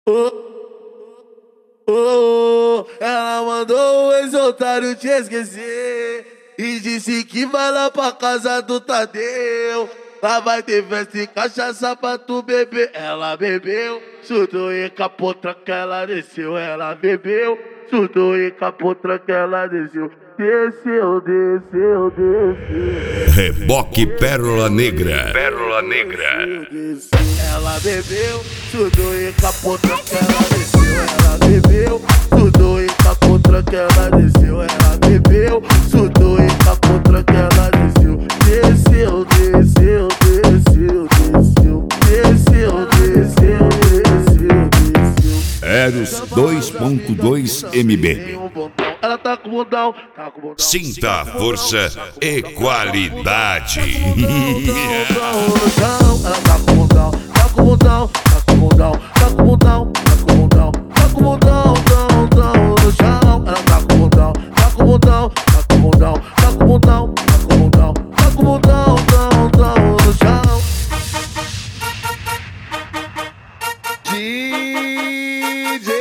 Ela mandou o ex-otário te esquecer e disse que vai lá pra casa do Tadeu. Lá vai ter festa e cachaça pra tu beber. Ela bebeu, surtou e capou, tranca, ela desceu. Ela bebeu, surtou e capou, tranca, ela desceu. Desceu, desceu, desceu. Reboque Pérola Negra. Pérola Negra. Ela bebeu, surtou e capou, tranca, ela desceu. Ela bebeu, surtou e capou, tranca, ela desceu. Ela bebeu, surtou e capou, tranca, ela desceu. Desceu, desceu, desceu, desceu. Desceu, desceu, desceu, desceu. Eros 2.2 MB. Ela tá com bundão, tá com bundão. Sinta a força e qualidade. Ela tá com bundão, tá com bundão, tá com bundão, tá com bundão, tá com bundão, tá com bundão, no chão. Ela tá com bundão, tá com bundão, tá com bundão, tá com bundão, tá com bundão, tá com bundão, no chão. DJ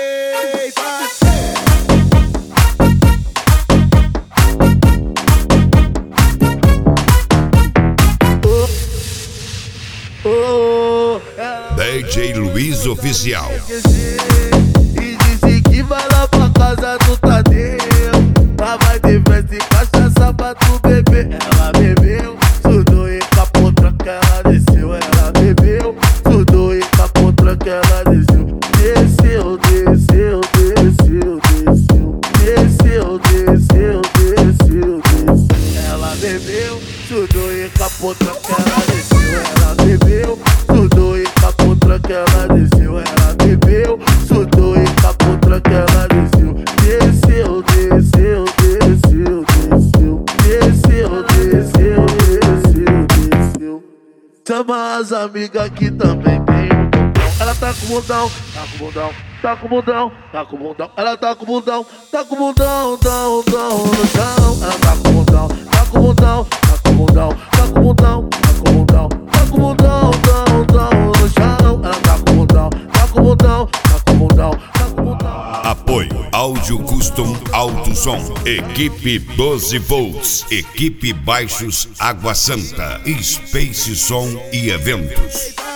DJ Luiz Oficial. E disse que vai lá pra casa do Tadeu. Lá vai ter festa e cachaça pra tu beber. Ela bebeu, surtou e capou, tranca, ela desceu. Ela bebeu, surtou e capou, tranca, ela desceu. Desceu, desceu, desceu, desceu. Desceu, desceu, desceu, desceu. Ela bebeu, surtou e capou, tranca, ela desceu. Ela bebeu, surtou e capou, tranca, ela desceu. Ela bebeu, surtou e capou, tranca, ela desceu. Desceu, desceu, desceu, desceu. Desceu, desceu, desceu, desceu. Chama as amigas que também tem um bundão. Ela tá com bundão, tá com bundão, tá com bundão, tá com bundão. Ela tá com bundão, tá com bundão, no chão. Ela tá com bundão, tá com bundão, tá com bundão, tá com bundão, tá com bundão, tá com bundão, no chão. Ela tá com bundão, tá com bundão, tá com bundão, tá com bundão. Apoio Áudio Custom Alto Som. Equipe 12 volts. Equipe Baixos Água Santa. Space Som e Eventos.